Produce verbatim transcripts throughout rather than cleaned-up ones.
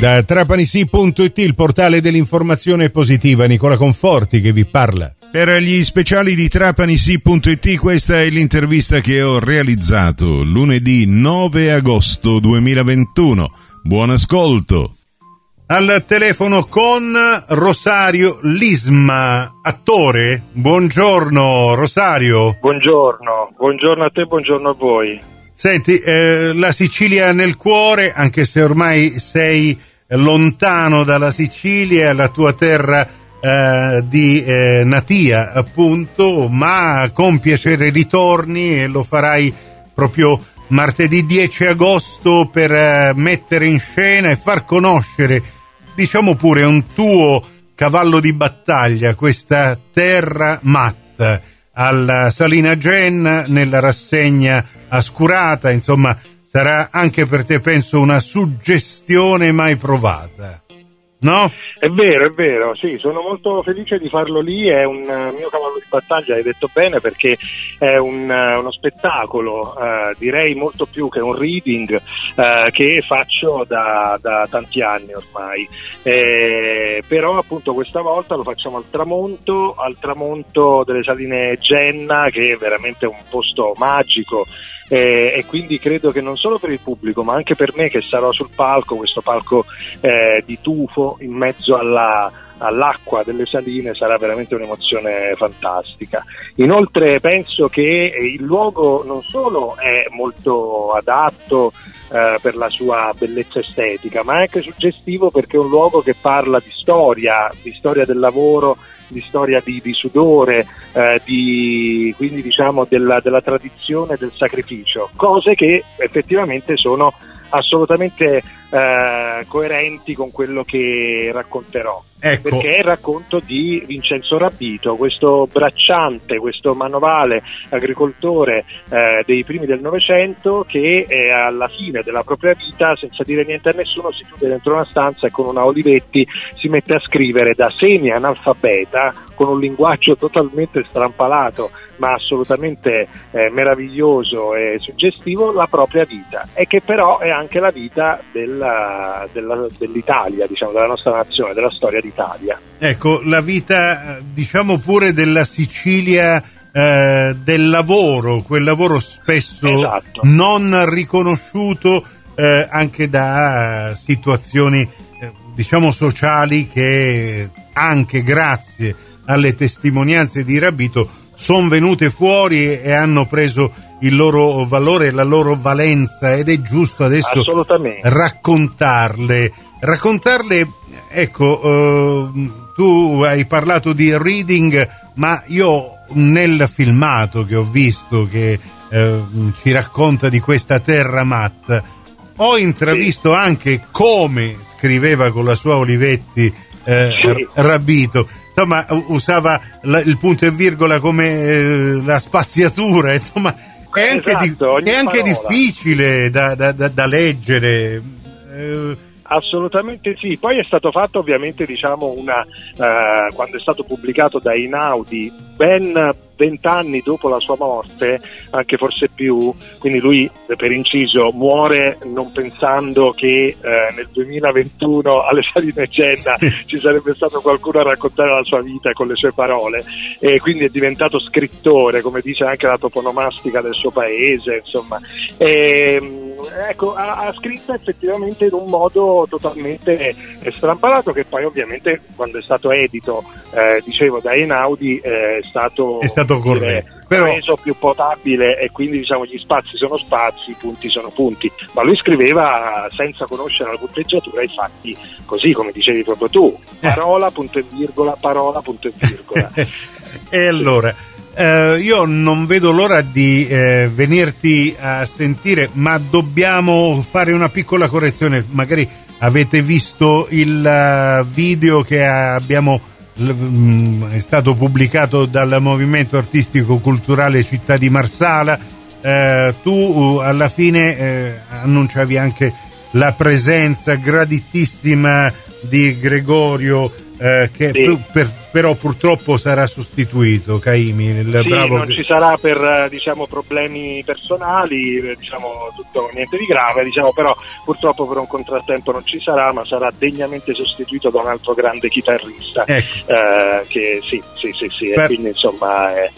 Da Trapanisi punto it, il portale dell'informazione positiva, Nicola Conforti che vi parla. Per gli speciali di Trapanisi punto it, questa è l'intervista che ho realizzato lunedì nove agosto duemilaventuno. Buon ascolto. Al telefono con Rosario Lisma, attore. Buongiorno Rosario. Buongiorno, buongiorno a te, buongiorno a voi. Senti, eh, la Sicilia nel cuore, anche se ormai sei lontano dalla Sicilia, la tua terra eh, di eh, natia appunto, ma con piacere ritorni e lo farai proprio martedì dieci agosto per eh, mettere in scena e far conoscere, diciamo pure, un tuo cavallo di battaglia, questa terra matta, alla Salina Genna, nella rassegna Ascurata. Insomma, sarà anche per te, penso, una suggestione mai provata, no? È vero, è vero, sì, sono molto felice di farlo lì, è un mio cavallo di battaglia, hai detto bene, perché è un, uno spettacolo, eh, direi molto più che un reading, eh, che faccio da, da tanti anni ormai, eh, però appunto questa volta lo facciamo al tramonto, al tramonto delle Saline Genna, che è veramente un posto magico. Eh, e quindi credo che non solo per il pubblico ma anche per me, che sarò sul palco, questo palco eh, di tufo in mezzo alla, all'acqua delle saline, sarà veramente un'emozione fantastica. Inoltre penso che il luogo non solo è molto adatto eh, per la sua bellezza estetica, ma è anche suggestivo perché è un luogo che parla di storia, di storia del lavoro, di storia di, di sudore, eh, di, quindi diciamo della, della tradizione del sacrificio, cose che effettivamente sono assolutamente eh, coerenti con quello che racconterò. Ecco. Perché è il racconto di Vincenzo Rabbito, questo bracciante, questo manovale agricoltore eh, dei primi del Novecento, che eh, alla fine della propria vita, senza dire niente a nessuno, si chiude dentro una stanza e con una Olivetti si mette a scrivere da semi-analfabeta, con un linguaggio totalmente strampalato ma assolutamente eh, meraviglioso e suggestivo, la propria vita, e che però è anche la vita della, della, dell'Italia, diciamo, della nostra nazione, della storia d'Italia. Ecco, la vita, diciamo pure, della Sicilia eh, del lavoro, quel lavoro spesso esatto. non riconosciuto eh, anche da situazioni eh, diciamo sociali che anche grazie alle testimonianze di Rabbito sono venute fuori e hanno preso il loro valore e la loro valenza, ed è giusto adesso raccontarle. Raccontarle, ecco, eh, tu hai parlato di reading, ma io nel filmato che ho visto che eh, ci racconta di questa terra matta, ho intravisto sì. anche come scriveva con la sua Olivetti eh, sì. Rabbito. Insomma, usava la, il punto e virgola come eh, la spaziatura, insomma, è anche, esatto, di, è anche difficile da, da, da, da leggere. Eh, Assolutamente sì, poi è stato fatto ovviamente, diciamo, una eh, quando è stato pubblicato da Einaudi ben vent'anni dopo la sua morte, anche forse più, quindi lui, per inciso, muore non pensando che eh, nel duemilaventuno alle Saline Genna ci sarebbe stato qualcuno a raccontare la sua vita con le sue parole, e quindi è diventato scrittore, come dice anche la toponomastica del suo paese, insomma. E, ecco, ha, ha scritto effettivamente in un modo totalmente strampalato, che poi ovviamente quando è stato edito, eh, dicevo, da Einaudi, eh, è stato, è stato corretto, però reso più potabile, e quindi, diciamo, gli spazi sono spazi, i punti sono punti, ma lui scriveva senza conoscere la punteggiatura, infatti, così come dicevi proprio tu, parola, punto e virgola, parola, punto e virgola. E allora Eh, io non vedo l'ora di eh, venirti a sentire, ma dobbiamo fare una piccola correzione. Magari avete visto il uh, video che abbiamo l- è stato pubblicato dal Movimento Artistico Culturale Città di Marsala. Eh, tu uh, alla fine eh, annunciavi anche la presenza graditissima di Gregorio, eh, che sì. per, per però purtroppo sarà sostituito Caimi, il sì, bravo... non ci sarà per diciamo problemi personali, diciamo tutto niente di grave, diciamo, però purtroppo per un contrattempo non ci sarà, ma sarà degnamente sostituito da un altro grande chitarrista, ecco. eh, che sì sì sì sì per... e quindi insomma eh,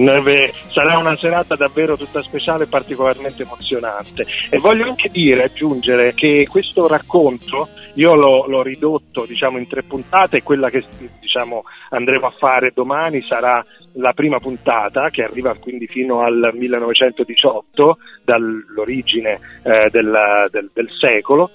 sarà una serata davvero tutta speciale e particolarmente emozionante. E voglio anche dire, aggiungere che questo racconto io l'ho, l'ho ridotto diciamo in tre puntate, e quella che diciamo andremo a fare domani sarà la prima puntata, che arriva quindi fino al millenovecentodiciotto, dall'origine eh, del, del, del secolo,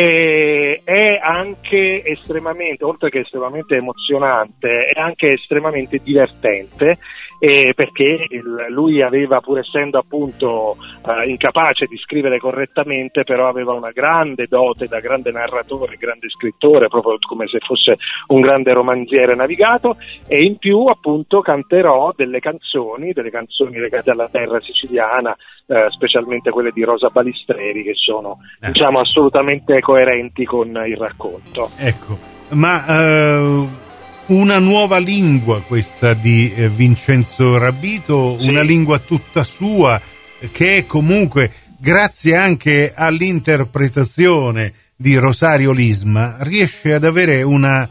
e è anche estremamente, oltre che estremamente emozionante, è anche estremamente divertente, eh, perché il, lui aveva, pur essendo appunto eh, incapace di scrivere correttamente, però aveva una grande dote da grande narratore, grande scrittore, proprio come se fosse un grande romanziere navigato, e in più appunto canterò delle canzoni, delle canzoni legate alla terra siciliana, eh, specialmente quelle di Rosa Balistreri, che sono eh. diciamo assolutamente coerenti con il racconto. Ecco, ma uh, una nuova lingua questa di eh, Vincenzo Rabito, sì. Una lingua tutta sua, che comunque grazie anche all'interpretazione di Rosario Lisma riesce ad avere una,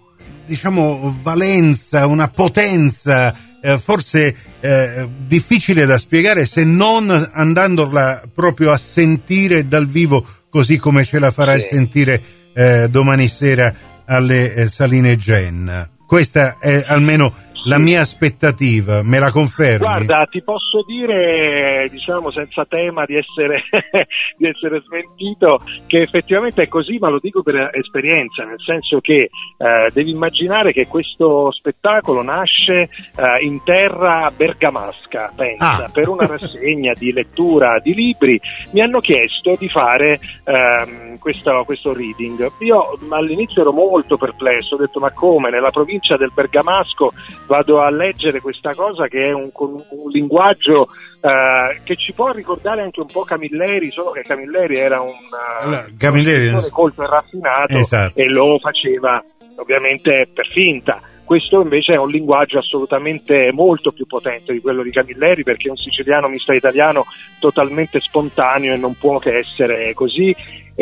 diciamo, valenza, una potenza eh, forse eh, difficile da spiegare se non andandola proprio a sentire dal vivo, così come ce la farai sì. sentire eh, domani sera alle eh, Saline Gen. Questa è almeno la mia aspettativa, me la confermi? Guarda, ti posso dire, diciamo senza tema di essere di essere smentito, che effettivamente è così, ma lo dico per esperienza, nel senso che eh, devi immaginare che questo spettacolo nasce eh, in terra bergamasca, pensa, ah. per una rassegna di lettura di libri mi hanno chiesto di fare ehm, questo, questo reading. Io all'inizio ero molto perplesso, ho detto ma come, nella provincia del Bergamasco vado a leggere questa cosa che è un, un linguaggio uh, che ci può ricordare anche un po' Camilleri, solo che Camilleri era un, uh, Camilleri un colto e raffinato, esatto. e lo faceva ovviamente per finta. Questo invece è un linguaggio assolutamente molto più potente di quello di Camilleri, perché è un siciliano misto italiano totalmente spontaneo e non può che essere così.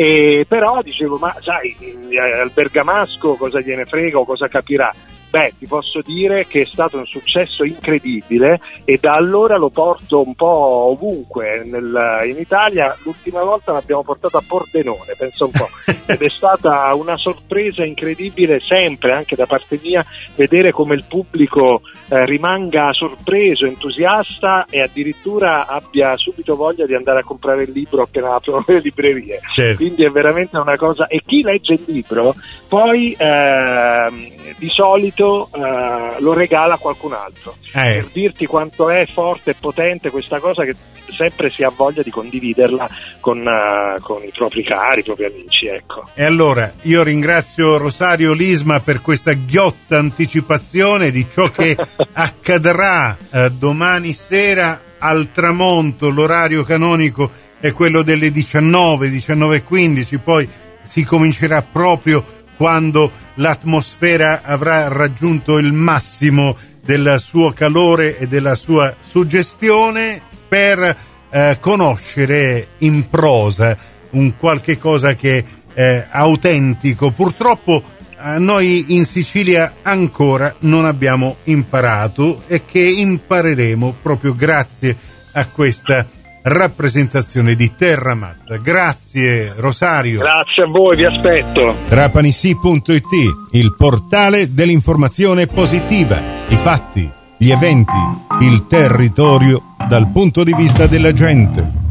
E però dicevo, ma sai, al bergamasco cosa gliene frega o cosa capirà? Beh, ti posso dire che è stato un successo incredibile e da allora lo porto un po' ovunque nel, in Italia. L'ultima volta l'abbiamo portato a Pordenone, penso un po', ed è stata una sorpresa incredibile sempre, anche da parte mia, vedere come il pubblico eh, rimanga sorpreso, entusiasta e addirittura abbia subito voglia di andare a comprare il libro appena aprono le librerie. Certo. Quindi è veramente una cosa, e chi legge il libro poi eh, di solito Uh, lo regala a qualcun altro, eh. per dirti quanto è forte e potente questa cosa, che sempre si ha voglia di condividerla con, uh, con i propri cari, i propri amici, ecco. E allora io ringrazio Rosario Lisma per questa ghiotta anticipazione di ciò che accadrà uh, domani sera al tramonto. L'orario canonico è quello delle diciannove, diciannove e quindici, poi si comincerà proprio quando l'atmosfera avrà raggiunto il massimo del suo calore e della sua suggestione, per eh, conoscere in prosa un qualche cosa che è autentico. Purtroppo eh, noi in Sicilia ancora non abbiamo imparato, e che impareremo proprio grazie a questa rappresentazione di Terra Matta. Grazie Rosario. Grazie a voi, vi aspetto. Trapanissi punto it, il portale dell'informazione positiva, i fatti, gli eventi, il territorio dal punto di vista della gente.